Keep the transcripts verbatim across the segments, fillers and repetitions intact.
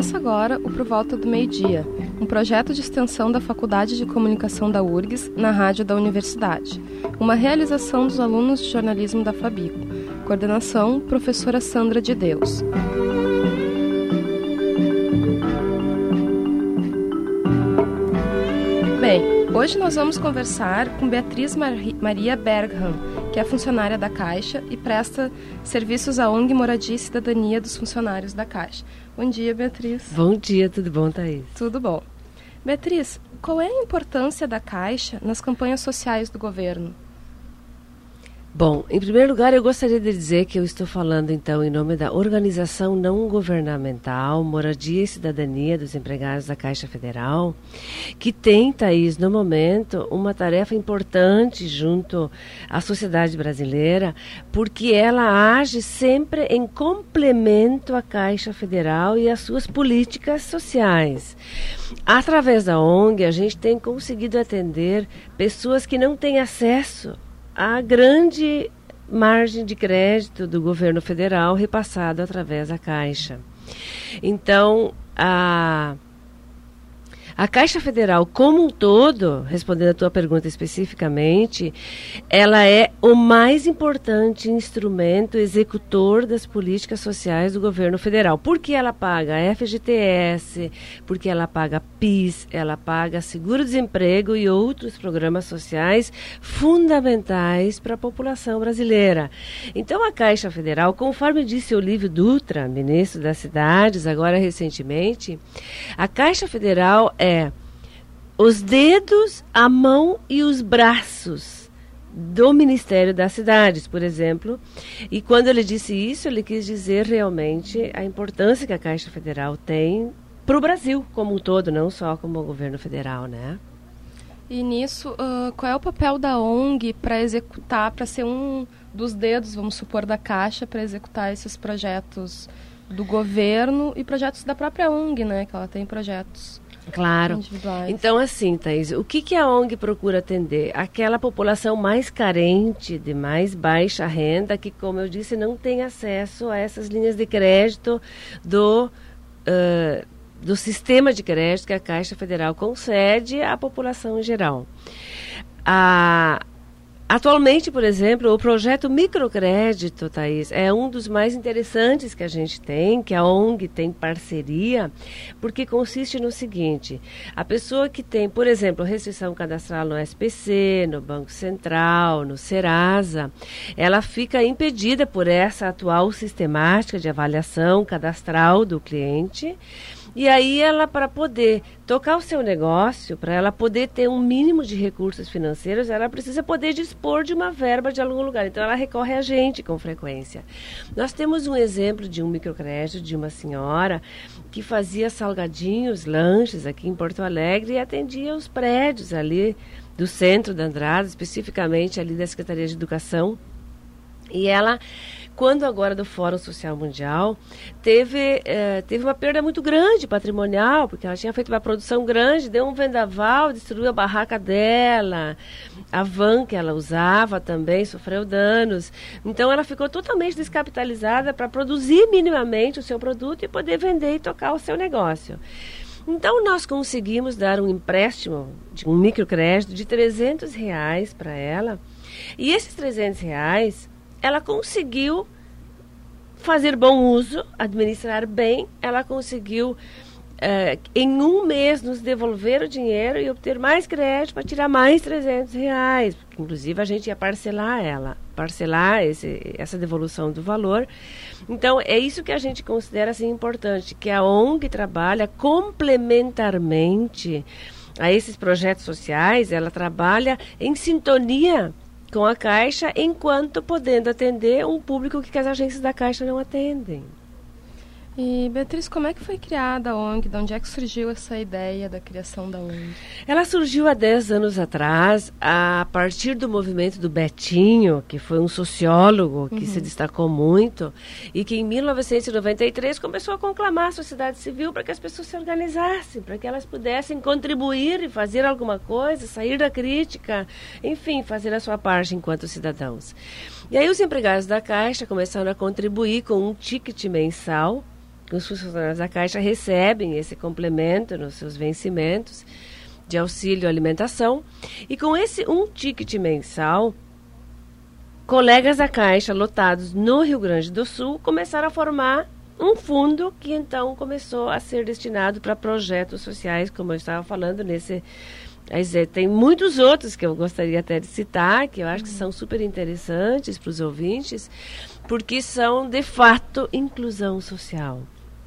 Começa agora o Por Volta do Meio-Dia, um projeto de extensão da Faculdade de Comunicação da U R G S na rádio da universidade. Uma realização dos alunos de jornalismo da Fabico. Coordenação, professora Sandra de Deus. Bem, hoje nós vamos conversar com Beatriz Maria Bergham, que é funcionária da Caixa e presta serviços à O N G Moradia e Cidadania dos funcionários da Caixa. Bom dia, Beatriz. Bom dia, tudo bom, Thaís? Tudo bom. Beatriz, qual é a importância da Caixa nas campanhas sociais do governo? Bom, em primeiro lugar, eu gostaria de dizer que eu estou falando, então, em nome da Organização Não Governamental Moradia e Cidadania dos Empregados da Caixa Federal, que tem, Thaís, no momento, uma tarefa importante junto à sociedade brasileira, porque ela age sempre em complemento à Caixa Federal e às suas políticas sociais. Através da O N G, a gente tem conseguido atender pessoas que não têm acesso a grande margem de crédito do governo federal repassado através da Caixa. Então, a, a Caixa Federal como um todo, respondendo a tua pergunta especificamente, ela é o mais importante instrumento executor das políticas sociais do governo federal. Porque ela paga F G T S, porque ela paga PIS, ela paga seguro-desemprego e outros programas sociais fundamentais para a população brasileira. Então, a Caixa Federal, conforme disse Olívio Dutra, ministro das Cidades, agora recentemente, a Caixa Federal é os dedos, a mão e os braços do Ministério das Cidades, por exemplo. E quando ele disse isso, ele quis dizer realmente a importância que a Caixa Federal tem para o Brasil como um todo, não só como o governo federal, né? E nisso, uh, qual é o papel da O N G para executar, para ser um dos dedos, vamos supor, da Caixa, para executar esses projetos do governo e projetos da própria O N G, né? Que ela tem projetos claro. individuais. Então, assim, Thaís, o que, que a O N G procura atender? Aquela população mais carente, de mais baixa renda, que, como eu disse, não tem acesso a essas linhas de crédito do... Uh, do sistema de crédito que a Caixa Federal concede à população em geral. A, atualmente, por exemplo, o projeto Microcrédito, Thaís, é um dos mais interessantes que a gente tem, que a O N G tem parceria, porque consiste no seguinte: a pessoa que tem, por exemplo, restrição cadastral no S P C, no Banco Central, no Serasa, ela fica impedida por essa atual sistemática de avaliação cadastral do cliente. E aí ela, para poder tocar o seu negócio, para ela poder ter um mínimo de recursos financeiros, ela precisa poder dispor de uma verba de algum lugar. Então ela recorre a gente com frequência. Nós temos um exemplo de um microcrédito de uma senhora que fazia salgadinhos, lanches aqui em Porto Alegre e atendia os prédios ali do centro da Andrada, especificamente ali da Secretaria de Educação. E ela, quando agora do Fórum Social Mundial, teve, eh, teve uma perda muito grande patrimonial, porque ela tinha feito uma produção grande, deu um vendaval, destruiu a barraca dela, a van que ela usava também sofreu danos. Então ela ficou totalmente descapitalizada para produzir minimamente o seu produto e poder vender e tocar o seu negócio. Então nós conseguimos dar um empréstimo, de um microcrédito de trezentos reais para ela, e esses trezentos reais ela conseguiu fazer bom uso, administrar bem, ela conseguiu, eh, em um mês, nos devolver o dinheiro e obter mais crédito para tirar mais trezentos reais. Inclusive, a gente ia parcelar ela, parcelar esse, essa devolução do valor. Então, é isso que a gente considera assim, importante, que a O N G trabalha complementarmente a esses projetos sociais, ela trabalha em sintonia com a Caixa, enquanto podendo atender um público que as agências da Caixa não atendem. E, Beatriz, como é que foi criada a O N G? De onde é que surgiu essa ideia da criação da O N G? Ela surgiu há dez anos atrás, a partir do movimento do Betinho, que foi um sociólogo que uhum. se destacou muito, e que em mil novecentos e noventa e três começou a conclamar a sociedade civil para que as pessoas se organizassem, para que elas pudessem contribuir e fazer alguma coisa, sair da crítica, enfim, fazer a sua parte enquanto cidadãos. E aí os empregados da Caixa começaram a contribuir com um ticket mensal, os funcionários da Caixa recebem esse complemento nos seus vencimentos de auxílio alimentação. E com esse um ticket mensal, colegas da Caixa lotados no Rio Grande do Sul começaram a formar um fundo que então começou a ser destinado para projetos sociais, como eu estava falando nesse... Tem muitos outros que eu gostaria até de citar, que eu acho que são super interessantes para os ouvintes, porque são, de fato, inclusão social.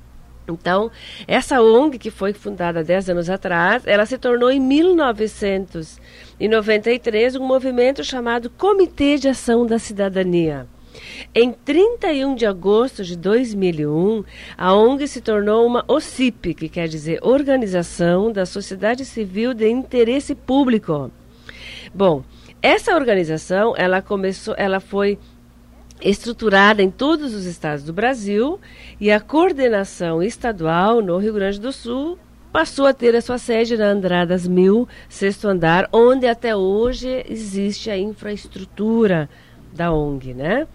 Então, essa O N G, que foi fundada há dez anos atrás, ela se tornou em mil novecentos e noventa e três um movimento chamado Comitê de Ação da Cidadania. Em trinta e um de agosto de dois mil e um, a O N G se tornou uma O C I P, que quer dizer Organização da Sociedade Civil de Interesse Público. Bom, essa organização, ela começou, ela foi estruturada em todos os estados do Brasil e a coordenação estadual no Rio Grande do Sul passou a ter a sua sede na Andradas mil, sexto andar, onde até hoje existe a infraestrutura da O N G, né?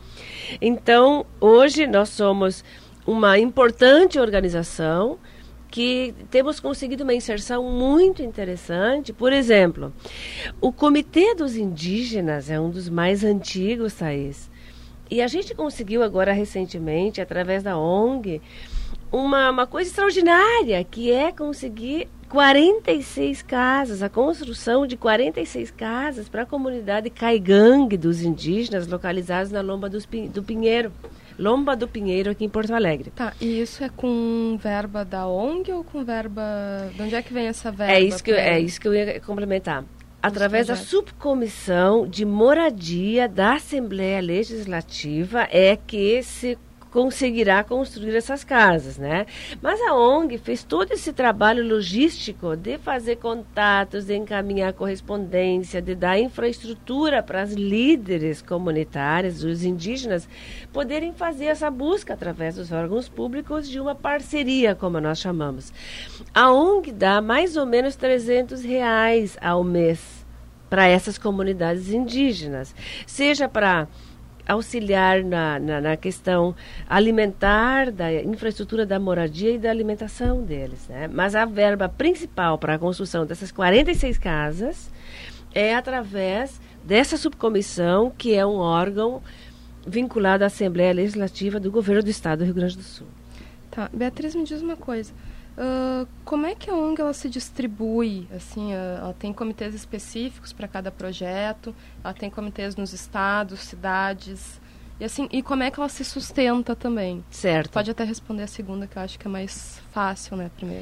Então, hoje nós somos uma importante organização que temos conseguido uma inserção muito interessante. Por exemplo, o Comitê dos Indígenas é um dos mais antigos, Thaís. E a gente conseguiu agora recentemente, através da O N G, uma, uma coisa extraordinária, que é conseguir quarenta e seis casas, a construção de quarenta e seis casas para a comunidade caigangue dos indígenas localizados na Lomba dos, do Pinheiro, Lomba do Pinheiro, aqui em Porto Alegre. Tá, e isso é com verba da O N G ou com verba... De onde é que vem essa verba? É isso que, eu, é isso que eu ia complementar. Através da subcomissão de moradia da Assembleia Legislativa é que se conseguirá construir essas casas, né? Mas a O N G fez todo esse trabalho logístico de fazer contatos, de encaminhar correspondência, de dar infraestrutura para as líderes comunitárias, os indígenas, poderem fazer essa busca através dos órgãos públicos de uma parceria, como nós chamamos. A O N G dá mais ou menos trezentos reais ao mês para essas comunidades indígenas, seja para auxiliar na, na, na questão alimentar, da infraestrutura da moradia e da alimentação deles, né? Mas a verba principal para a construção dessas quarenta e seis casas é através dessa subcomissão, que é um órgão vinculado à Assembleia Legislativa do Governo do Estado do Rio Grande do Sul. Tá, Beatriz, me diz uma coisa. Uh, como é que a O N G ela se distribui? Assim, uh, ela tem comitês específicos para cada projeto, ela tem comitês nos estados, cidades, e assim, e como é que ela se sustenta também? Certo. Pode até responder a segunda, que eu acho que é mais fácil, né, primeiro.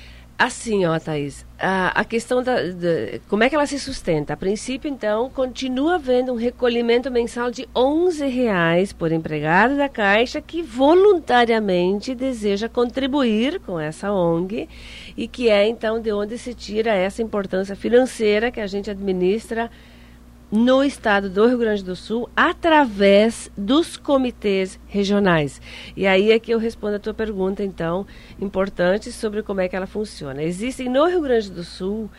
Assim, ó, Thaís, a, a questão da, da... Como é que ela se sustenta? A princípio, então, continua havendo um recolhimento mensal de onze reais por empregado da Caixa que voluntariamente deseja contribuir com essa O N G e que é, então, de onde se tira essa importância financeira que a gente administra no estado do Rio Grande do Sul, através dos comitês regionais. E aí é que eu respondo a tua pergunta, então, importante sobre como é que ela funciona. Existem no Rio Grande do Sul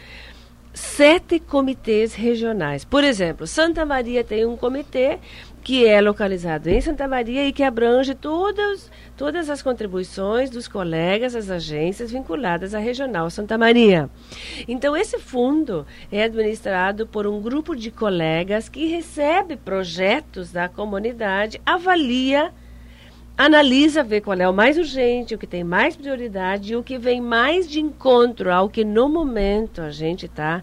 sete comitês regionais. Por exemplo, Santa Maria tem um comitê que é localizado em Santa Maria e que abrange todas, todas as contribuições dos colegas, das agências vinculadas à Regional Santa Maria. Então, esse fundo é administrado por um grupo de colegas que recebe projetos da comunidade, avalia, analisa, vê qual é o mais urgente, o que tem mais prioridade e o que vem mais de encontro ao que no momento a gente está...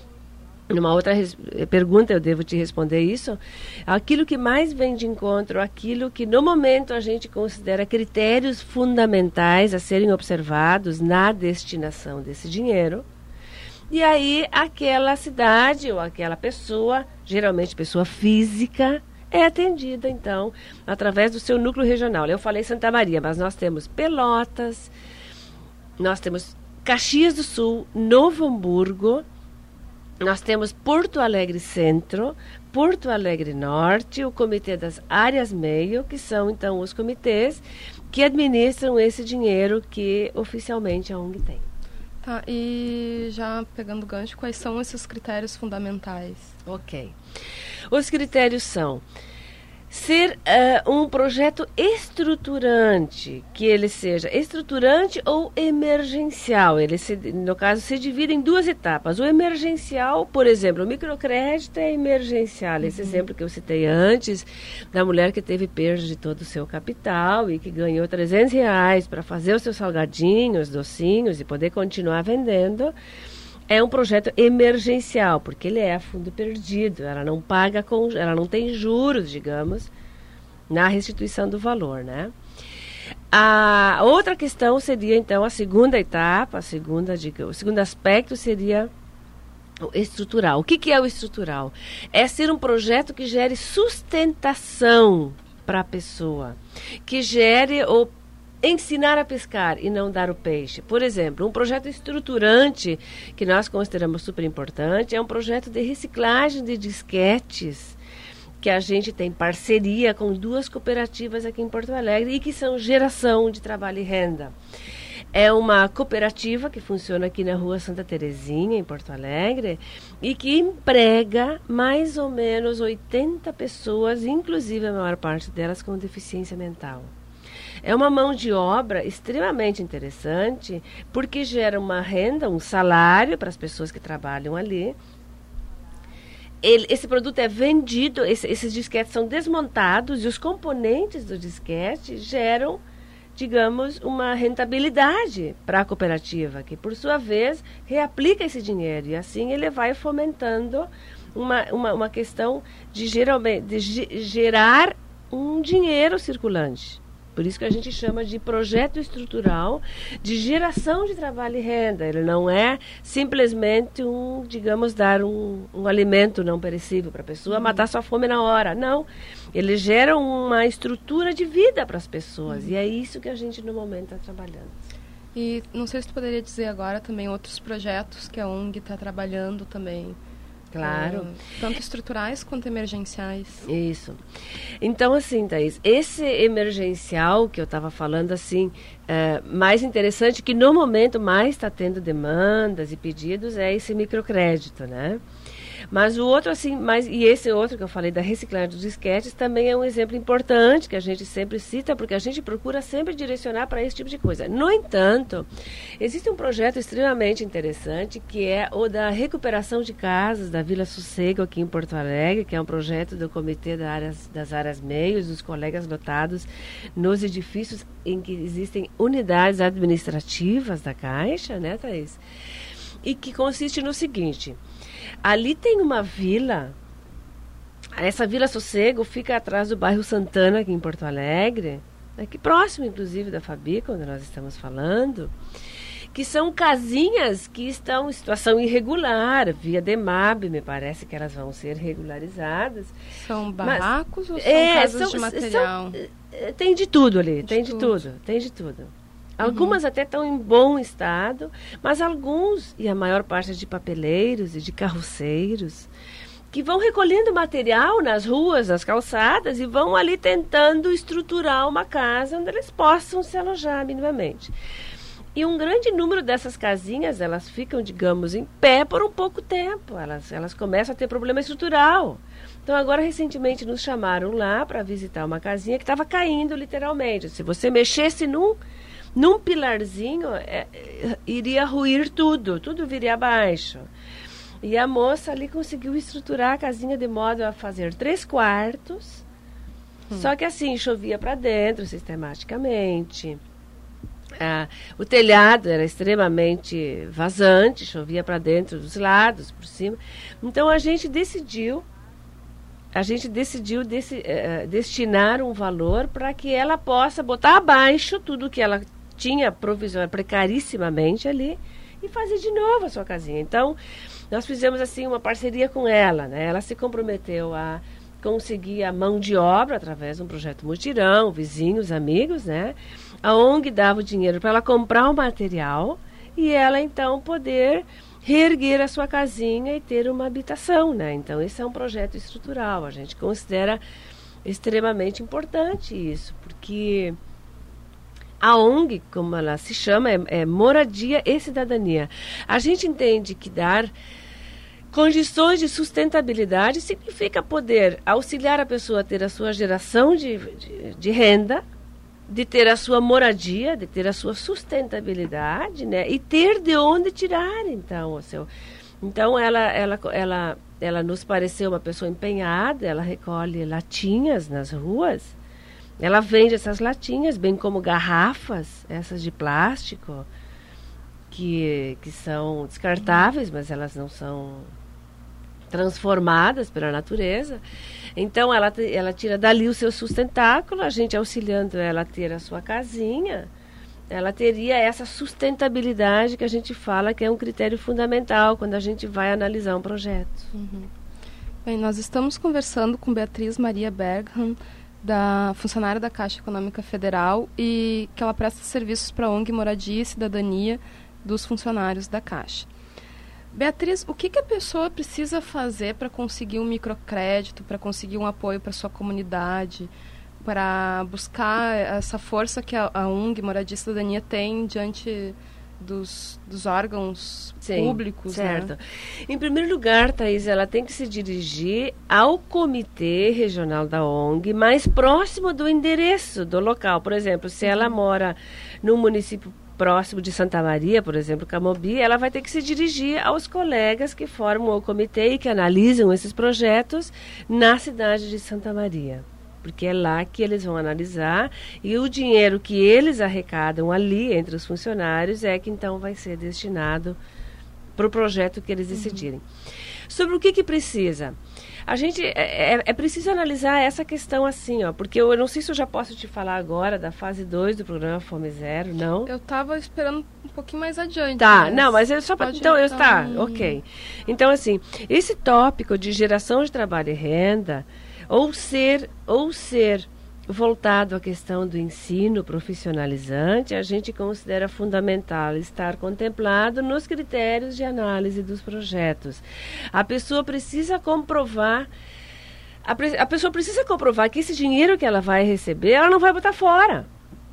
Numa outra res- pergunta eu devo te responder isso. Aquilo que mais vem de encontro, aquilo que no momento a gente considera critérios fundamentais a serem observados na destinação desse dinheiro. E aí aquela cidade ou aquela pessoa, geralmente pessoa física, é atendida então através do seu núcleo regional. Eu falei Santa Maria, mas nós temos Pelotas, nós temos Caxias do Sul, Novo Hamburgo, nós temos Porto Alegre Centro, Porto Alegre Norte, o Comitê das Áreas Meio, que são, então, os comitês que administram esse dinheiro que oficialmente a O N G tem. Tá, e já pegando o gancho, quais são esses critérios fundamentais? Ok. Os critérios são ser uh, um projeto estruturante, que ele seja estruturante ou emergencial. Ele, se, no caso, se divide em duas etapas. O emergencial, por exemplo, o microcrédito é emergencial. Uhum. Esse exemplo que eu citei antes, da mulher que teve perda de todo o seu capital e que ganhou trezentos reais para fazer os seus salgadinhos, docinhos e poder continuar vendendo, é um projeto emergencial, porque ele é a fundo perdido, ela não paga, com, ela não tem juros, digamos, na restituição do valor, né? A outra questão seria, então, a segunda etapa, a segunda, o segundo aspecto seria o estrutural. O que, que é o estrutural? É ser um projeto que gere sustentação para a pessoa, que gere o ensinar a pescar e não dar o peixe. Por exemplo, um projeto estruturante que nós consideramos super importante é um projeto de reciclagem de disquetes, que a gente tem parceria com duas cooperativas aqui em Porto Alegre e que são geração de trabalho e renda. É uma cooperativa que funciona aqui na rua Santa Terezinha, em Porto Alegre, e que emprega mais ou menos oitenta pessoas, inclusive a maior parte delas com deficiência mental. É uma mão de obra extremamente interessante, porque gera uma renda, um salário para as pessoas que trabalham ali. Ele, esse produto é vendido, esse, esses disquetes são desmontados e os componentes do disquete geram, digamos, uma rentabilidade para a cooperativa, que por sua vez reaplica esse dinheiro e assim ele vai fomentando uma, uma, uma questão de, geralmente, de ge- gerar um dinheiro circulante. Por isso que a gente chama de projeto estrutural de geração de trabalho e renda. Ele não é simplesmente um, digamos, dar um, um alimento não perecível para a pessoa, uhum. matar sua fome na hora. Não. Ele gera uma estrutura de vida para as pessoas. Uhum. E é isso que a gente, no momento, está trabalhando. E não sei se tu poderia dizer agora também outros projetos que a O N G está trabalhando também. Claro. Uh, tanto estruturais quanto emergenciais. Isso. Então, assim, Thaís, esse emergencial que eu estava falando, assim, é, mais interessante, que no momento mais está tendo demandas e pedidos, é esse microcrédito, né? Mas o outro, assim, mais, e esse outro que eu falei da reciclagem dos disquetes também é um exemplo importante que a gente sempre cita, porque a gente procura sempre direcionar para esse tipo de coisa. No entanto, existe um projeto extremamente interessante que é o da recuperação de casas da Vila Sossego aqui em Porto Alegre, que é um projeto do Comitê das Áreas, das áreas Meios, dos colegas lotados nos edifícios em que existem unidades administrativas da Caixa, né, Thaís? E que consiste no seguinte: ali tem uma vila, essa Vila Sossego fica atrás do bairro Santana, aqui em Porto Alegre, aqui próximo, inclusive, da Fabi, quando nós estamos falando, que são casinhas que estão em situação irregular, via DEMAB, me parece que elas vão ser regularizadas. São barracos Mas, ou são é, casas são, de material? São, tem de tudo ali, de tem de tudo. tudo, tem de tudo. Algumas uhum. até estão em bom estado, mas alguns, e a maior parte de papeleiros e de carroceiros, que vão recolhendo material nas ruas, nas calçadas, e vão ali tentando estruturar uma casa onde eles possam se alojar minimamente. E um grande número dessas casinhas, elas ficam, digamos, em pé por um pouco tempo. Elas, elas começam a ter problema estrutural. Então, agora, recentemente, nos chamaram lá para visitar uma casinha que estava caindo, literalmente. Se você mexesse num... Num pilarzinho, é, é, iria ruir tudo, tudo viria abaixo. E a moça ali conseguiu estruturar a casinha de modo a fazer três quartos, hum. só que assim, chovia para dentro sistematicamente. Ah, o telhado era extremamente vazante, chovia para dentro dos lados, por cima. Então a gente decidiu, a gente decidiu desse, eh, destinar um valor para que ela possa botar abaixo tudo que ela tinha provisório precarissimamente ali e fazer de novo a sua casinha. Então, nós fizemos assim uma parceria com ela, né? Ela se comprometeu a conseguir a mão de obra através de um projeto mutirão, vizinhos, amigos, né? A O N G dava o dinheiro para ela comprar o material e ela então poder reerguer a sua casinha e ter uma habitação, né? Então, esse é um projeto estrutural. A gente considera extremamente importante isso, porque a O N G, como ela se chama, é, é Moradia e Cidadania. A gente entende que dar, Condições de sustentabilidade significa poder auxiliar a pessoa a ter a sua geração de, de, de renda, de ter a sua moradia, de ter a sua sustentabilidade, né? E ter de onde tirar, então, o seu... Então, ela, ela, ela, ela nos pareceu uma pessoa empenhada, ela recolhe latinhas nas ruas, ela vende essas latinhas, bem como garrafas, essas de plástico, que, que são descartáveis, mas elas não são transformadas pela natureza. Então, ela, ela tira dali o seu sustentáculo, a gente auxiliando ela a ter a sua casinha, ela teria essa sustentabilidade que a gente fala que é um critério fundamental quando a gente vai analisar um projeto. Uhum. Bem, nós estamos conversando com Beatriz Maria Bergham, da funcionária da Caixa Econômica Federal, e que ela presta serviços para a O N G Moradia e Cidadania dos funcionários da Caixa. Beatriz, o que, que a pessoa precisa fazer para conseguir um microcrédito, para conseguir um apoio para sua comunidade, para buscar essa força que a, a O N G Moradia e Cidadania tem diante dos, dos órgãos Sim, públicos? Certo. Né? Em primeiro lugar, Thaís, ela tem que se dirigir ao comitê regional da O N G mais próximo do endereço do local. Por exemplo, se ela mora num município próximo de Santa Maria, por exemplo, Camobi, ela vai ter que se dirigir aos colegas que formam o comitê e que analisam esses projetos na cidade de Santa Maria. Porque é lá que eles vão analisar e o dinheiro que eles arrecadam ali entre os funcionários é que então vai ser destinado para o projeto que eles decidirem. Uhum. Sobre o que que precisa? A gente, é, é, é preciso analisar essa questão assim, ó, porque eu, eu não sei se eu já posso te falar agora da fase dois do programa Fome Zero, não? Eu estava esperando um pouquinho mais adiante. Tá, mas não, mas é só para... Então, eu, então... tá, ok. Então, assim, esse tópico de geração de trabalho e renda, ou ser, ou ser voltado à questão do ensino profissionalizante, a gente considera fundamental estar contemplado nos critérios de análise dos projetos. A pessoa precisa comprovar, a, pre, a pessoa precisa comprovar que esse dinheiro que ela vai receber, ela não vai botar fora.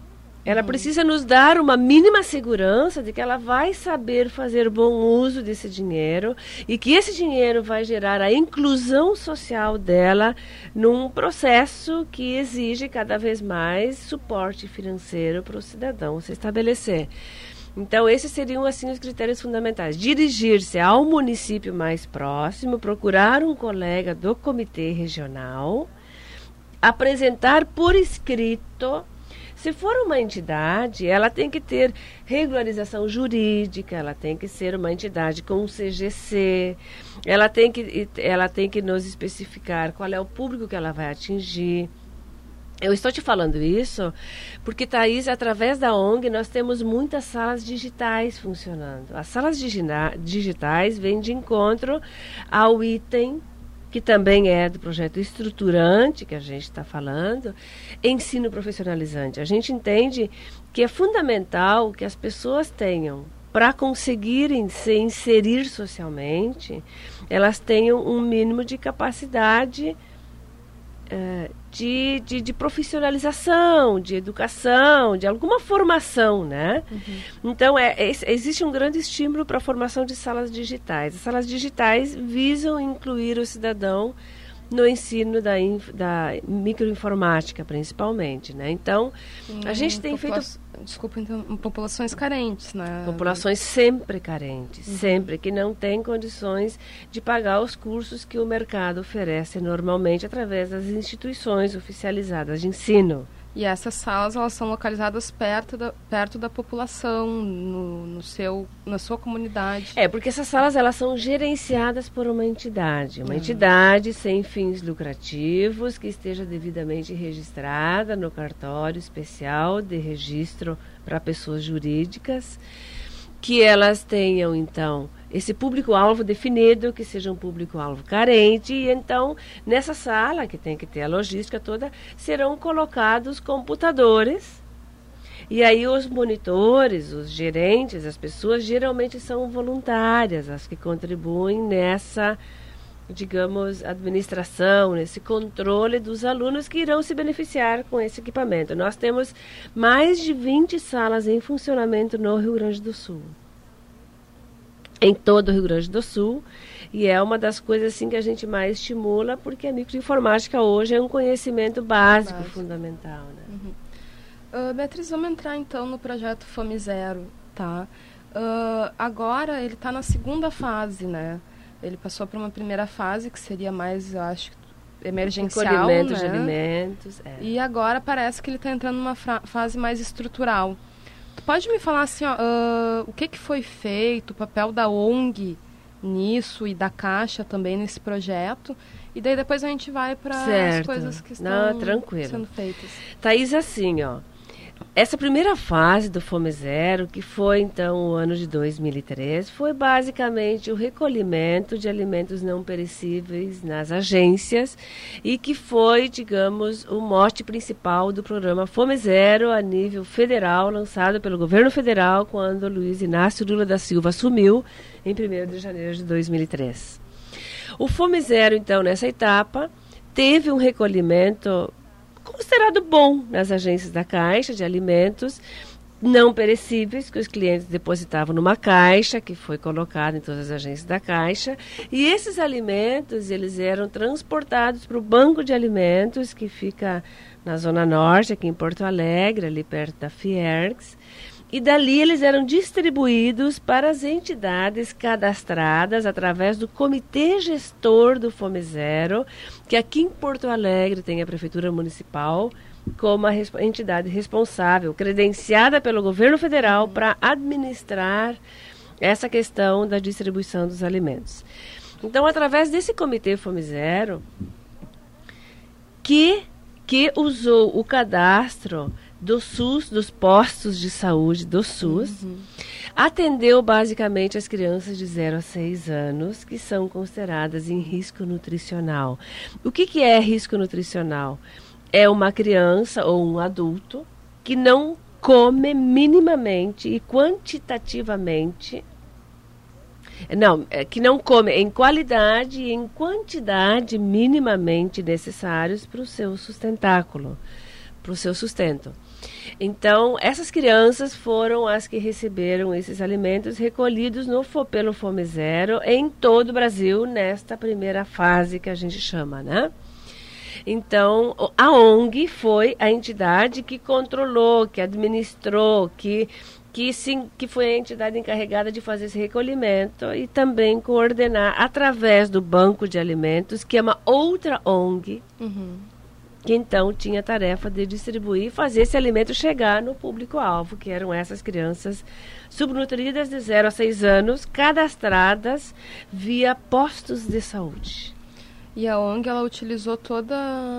Ela precisa nos dar uma mínima segurança de que ela vai saber fazer bom uso desse dinheiro e que esse dinheiro vai gerar a inclusão social dela num processo que exige cada vez mais suporte financeiro para o cidadão se estabelecer. Então, esses seriam assim os critérios fundamentais. Dirigir-se ao município mais próximo, procurar um colega do comitê regional, apresentar por escrito. Se for uma entidade, ela tem que ter regularização jurídica, ela tem que ser uma entidade com um C G C, ela tem que, ela tem que nos especificar qual é o público que ela vai atingir. Eu estou te falando isso porque, Thaís, através da O N G, nós temos muitas salas digitais funcionando. As salas digina- digitais vêm de encontro ao item que também é do projeto estruturante que a gente está falando, ensino profissionalizante. A gente entende que é fundamental que as pessoas tenham, para conseguirem se inserir socialmente, elas tenham um mínimo de capacidade uh, de, de, de profissionalização, de educação, de alguma formação, né? Uhum. Então, é, é, existe um grande estímulo para a formação de salas digitais. As salas digitais visam incluir o cidadão no ensino da, inf, da microinformática, principalmente, né? Então, hum, a gente tem popula- feito... Desculpa, então, populações carentes, né? Populações sempre carentes, uhum. sempre, que não têm condições de pagar os cursos que o mercado oferece normalmente através das instituições oficializadas de ensino. E essas salas, elas são localizadas perto da, perto da população, no, no seu, na sua comunidade. É, porque essas salas, elas são gerenciadas por uma entidade. Uma uhum. entidade sem fins lucrativos, que esteja devidamente registrada no cartório especial de registro para pessoas jurídicas, que elas tenham, então, esse público-alvo definido, que seja um público-alvo carente, e então, nessa sala, que tem que ter a logística toda, serão colocados computadores, e aí os monitores, os gerentes, as pessoas, geralmente são voluntárias, as que contribuem nessa, digamos, administração, nesse controle dos alunos que irão se beneficiar com esse equipamento. Nós temos mais de vinte salas em funcionamento no Rio Grande do Sul. em todo o Rio Grande do Sul, e é uma das coisas assim que a gente mais estimula, porque a microinformática hoje é um conhecimento básico, básico. fundamental. Né? Uhum. Uh, Beatriz, vamos entrar então no projeto Fome Zero, tá? Uh, agora ele está na segunda fase, né? Ele passou por uma primeira fase que seria mais, eu acho, emergencial, recolhimento né? de alimentos. É. E agora parece que ele está entrando numa fase mais estrutural. Tu pode me falar assim, ó, uh, o que, que foi feito, o papel da O N G nisso e da Caixa também nesse projeto? E daí depois a gente vai para as coisas que estão Não, tranquilo. sendo feitas. Thaís, assim, ó. Essa primeira fase do Fome Zero, que foi então o ano de dois mil e três, foi basicamente o recolhimento de alimentos não perecíveis nas agências e que foi, digamos, o mote principal do programa Fome Zero a nível federal, lançado pelo governo federal quando Luiz Inácio Lula da Silva assumiu em primeiro de janeiro de dois mil e três. O Fome Zero, então, nessa etapa, teve um recolhimento considerado bom nas agências da Caixa de alimentos não perecíveis que os clientes depositavam numa caixa que foi colocada em todas as agências da Caixa, e esses alimentos eles eram transportados para o banco de alimentos que fica na Zona Norte, aqui em Porto Alegre, ali perto da Fiergs, e dali eles eram distribuídos para as entidades cadastradas através do Comitê Gestor do Fome Zero, que aqui em Porto Alegre tem a Prefeitura Municipal como a resp- entidade responsável, credenciada pelo governo federal para administrar essa questão da distribuição dos alimentos. Então, através desse Comitê Fome Zero, que, que usou o cadastro do SUS, dos postos de saúde do SUS, uhum. atendeu basicamente as crianças de zero a seis anos, que são consideradas em risco nutricional. O que, que é risco nutricional? É uma criança ou um adulto que não come minimamente e quantitativamente, não, é, que não come em qualidade e em quantidade minimamente necessários para o seu sustentáculo, para o seu sustento. Então, essas crianças foram as que receberam esses alimentos recolhidos no, pelo Fome Zero em todo o Brasil, nesta primeira fase que a gente chama, né? Então, a O N G foi a entidade que controlou, que administrou, que, que, sim, que foi a entidade encarregada de fazer esse recolhimento e também coordenar através do Banco de Alimentos, que é uma outra O N G, uhum. que então tinha a tarefa de distribuir e fazer esse alimento chegar no público-alvo, que eram essas crianças subnutridas de zero a seis anos, cadastradas via postos de saúde. E a O N G, ela utilizou toda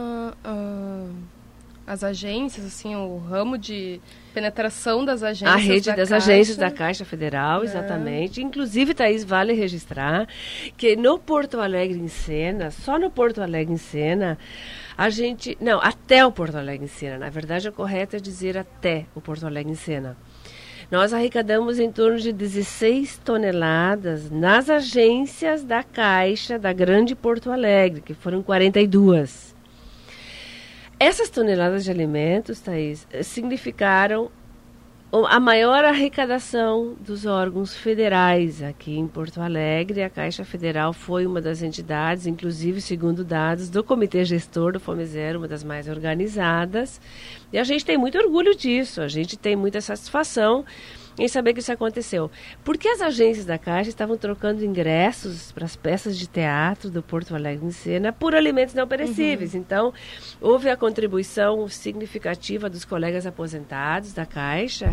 uh, as agências, assim, o ramo de penetração das agências. A rede da das Caixa. agências da Caixa Federal, é. exatamente. Inclusive, Thaís, vale registrar que no Porto Alegre em Cena, só no Porto Alegre em Cena, a gente... Não, até o Porto Alegre em Cena. Na verdade, o correto é dizer até o Porto Alegre em Cena. Nós arrecadamos em torno de dezesseis toneladas nas agências da Caixa da Grande Porto Alegre, que foram quarenta e duas. Essas toneladas de alimentos, Thaís, significaram a maior arrecadação dos órgãos federais aqui em Porto Alegre. A Caixa Federal foi uma das entidades, inclusive segundo dados do Comitê Gestor do Fome Zero, uma das mais organizadas. E a gente tem muito orgulho disso, a gente tem muita satisfação em saber que isso aconteceu. Porque as agências da Caixa estavam trocando ingressos para as peças de teatro do Porto Alegre em Cena por alimentos não perecíveis. Uhum. Então, houve a contribuição significativa dos colegas aposentados da Caixa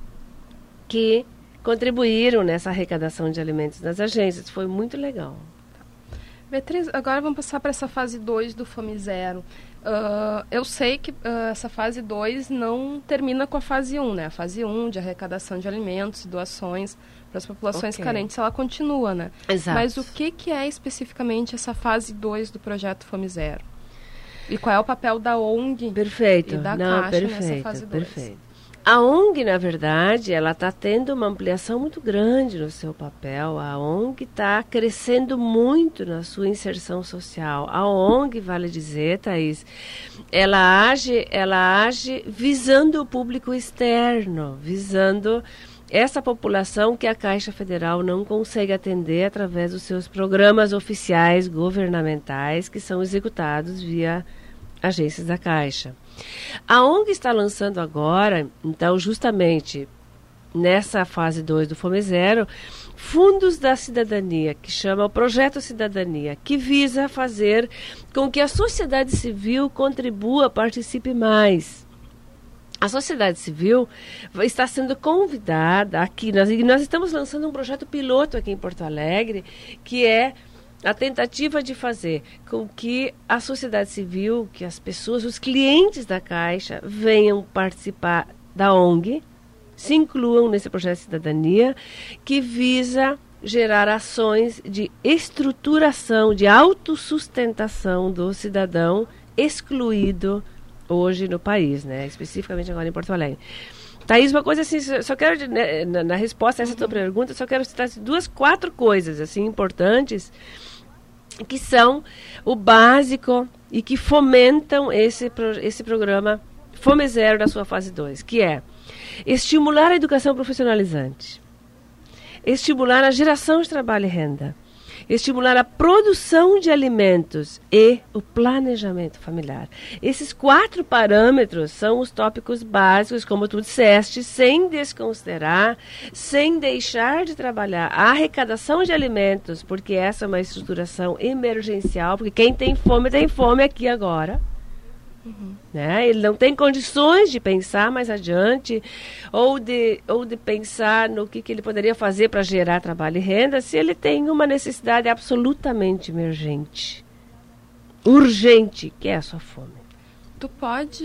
que contribuíram nessa arrecadação de alimentos nas agências. Foi muito legal. Beatriz, agora vamos passar para essa fase dois do Fome Zero. Uh, eu sei que uh, essa fase dois não termina com a fase um, né? A fase um de arrecadação de alimentos, doações para as populações okay. carentes, ela continua, né? Exato. Mas o que, que é especificamente essa fase dois do projeto Fome Zero? E qual é o papel da O N G perfeito. e da não, Caixa perfeito, nessa fase dois? Perfeito. A O N G, na verdade, ela está tendo uma ampliação muito grande no seu papel. A O N G está crescendo muito na sua inserção social. A O N G, vale dizer, Thaís, ela age, ela age visando o público externo, visando essa população que a Caixa Federal não consegue atender através dos seus programas oficiais governamentais que são executados via agências da Caixa. A O N G está lançando agora, então, justamente nessa fase dois do Fome Zero, Fundos da Cidadania, que chama o Projeto Cidadania, que visa fazer com que a sociedade civil contribua, participe mais. A sociedade civil está sendo convidada aqui, nós, nós estamos lançando um projeto piloto aqui em Porto Alegre, que é a tentativa de fazer com que a sociedade civil, que as pessoas, os clientes da Caixa, venham participar da O N G, se incluam nesse projeto de cidadania, que visa gerar ações de estruturação, de autossustentação do cidadão excluído hoje no país, né? Especificamente agora em Porto Alegre. Thaís, uma coisa assim, só quero, né, na, na resposta a essa tua pergunta, só quero citar duas, quatro coisas assim importantes que são o básico e que fomentam esse, esse programa Fome Zero da sua fase dois, que é estimular a educação profissionalizante, estimular a geração de trabalho e renda, estimular a produção de alimentos e o planejamento familiar. Esses quatro parâmetros são os tópicos básicos, como tu disseste, sem desconsiderar, sem deixar de trabalhar a arrecadação de alimentos, porque essa é uma estruturação emergencial, porque quem tem fome, tem fome aqui agora. Uhum. Né? Ele não tem condições de pensar mais adiante ou de, ou de pensar no que, que ele poderia fazer para gerar trabalho e renda se ele tem uma necessidade absolutamente emergente, urgente, que é a sua fome. Tu pode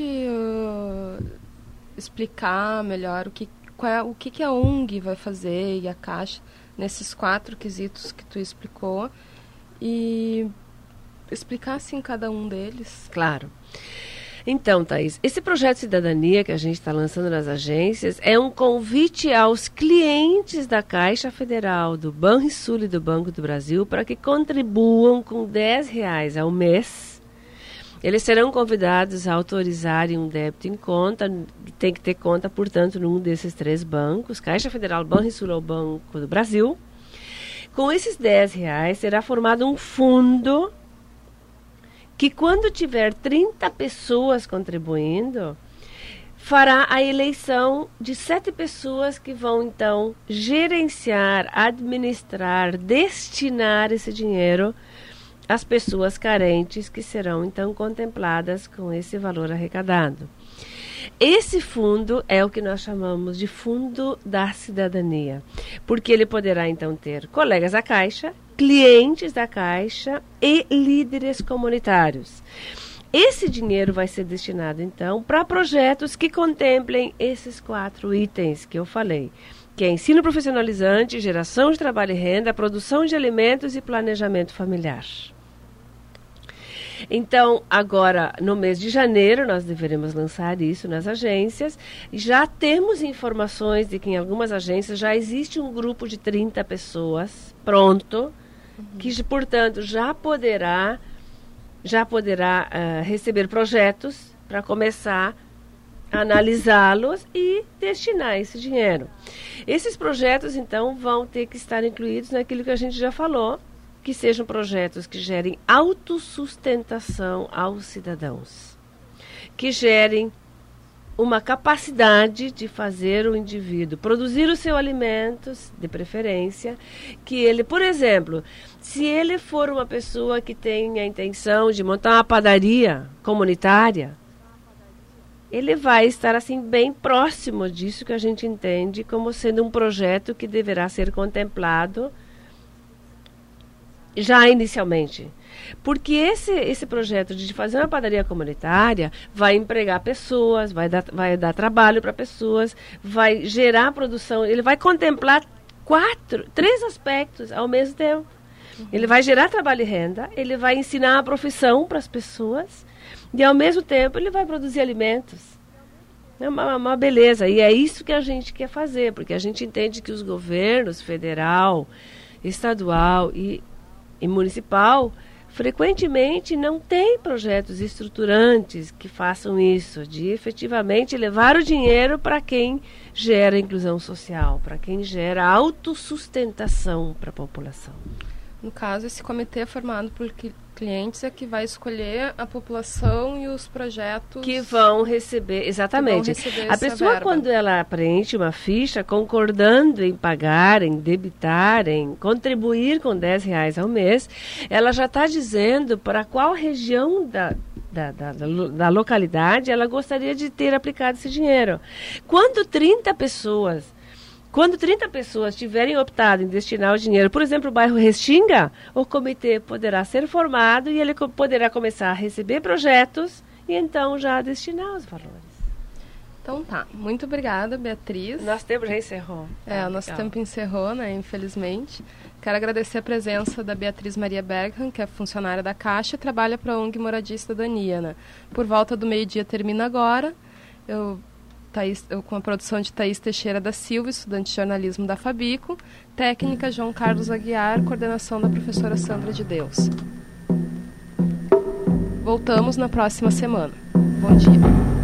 uh, explicar melhor o que, qual é, o que, que a O N G vai fazer e a Caixa nesses quatro quesitos que tu explicou e explicar assim cada um deles? Claro. Então, Thaís, esse projeto de cidadania que a gente está lançando nas agências é um convite aos clientes da Caixa Federal, do Banrisul e do Banco do Brasil para que contribuam com dez reais ao mês. Eles serão convidados a autorizarem um débito em conta, tem que ter conta, portanto, num desses três bancos, Caixa Federal, Banrisul ou Banco do Brasil. Com esses dez reais será formado um fundo que quando tiver trinta pessoas contribuindo, fará a eleição de sete pessoas que vão, então, gerenciar, administrar, destinar esse dinheiro às pessoas carentes que serão, então, contempladas com esse valor arrecadado. Esse fundo é o que nós chamamos de Fundo da Cidadania, porque ele poderá, então, ter colegas da Caixa, clientes da Caixa e líderes comunitários. Esse dinheiro vai ser destinado, então, para projetos que contemplem esses quatro itens que eu falei, que é ensino profissionalizante, geração de trabalho e renda, produção de alimentos e planejamento familiar. Então, agora, no mês de janeiro, nós deveremos lançar isso nas agências. Já temos informações de que em algumas agências já existe um grupo de trinta pessoas pronto, uhum. que, portanto, já poderá, já poderá uh, receber projetos para começar a analisá-los e destinar esse dinheiro. Esses projetos, então, vão ter que estar incluídos naquilo que a gente já falou, que sejam projetos que gerem autossustentação aos cidadãos, que gerem uma capacidade de fazer o indivíduo produzir os seus alimentos, de preferência, que ele, por exemplo, se ele for uma pessoa que tem a intenção de montar uma padaria comunitária, ele vai estar assim bem próximo disso que a gente entende como sendo um projeto que deverá ser contemplado já inicialmente. Porque esse, esse projeto de fazer uma padaria comunitária vai empregar pessoas, vai dar, vai dar trabalho para pessoas, vai gerar produção, ele vai contemplar quatro, três aspectos ao mesmo tempo. Uhum. Ele vai gerar trabalho e renda, ele vai ensinar a profissão para as pessoas e ao mesmo tempo ele vai produzir alimentos. É uma, uma beleza. E é isso que a gente quer fazer, porque a gente entende que os governos federal, estadual e e municipal frequentemente não tem projetos estruturantes que façam isso, de efetivamente levar o dinheiro para quem gera inclusão social, para quem gera autossustentação para a população. No caso, esse comitê é formado por clientes é que vai escolher a população e os projetos que vão receber, exatamente. Que vão receber a pessoa, verba. Quando ela preenche uma ficha concordando em pagar, em debitar, em contribuir com dez reais ao mês, ela já está dizendo para qual região da Da, da, da localidade ela gostaria de ter aplicado esse dinheiro. Quando trinta pessoas Quando trinta pessoas tiverem optado em destinar o dinheiro, por exemplo, o bairro Restinga, o comitê poderá ser formado e ele co- poderá começar a receber projetos e então já destinar os valores. Então tá, muito obrigada, Beatriz. Nosso tempo já encerrou. É, ah, o nosso legal. tempo encerrou, né, infelizmente. Quero agradecer a presença da Beatriz Maria Bergham, que é funcionária da Caixa e trabalha para a O N G Moradia e Cidadania, né? Por volta do meio-dia termina agora. Eu... Thaís, eu, com a produção de Thaís Teixeira da Silva, estudante de jornalismo da Fabico, técnica João Carlos Aguiar, coordenação da professora Sandra de Deus. Voltamos na próxima semana. Bom dia.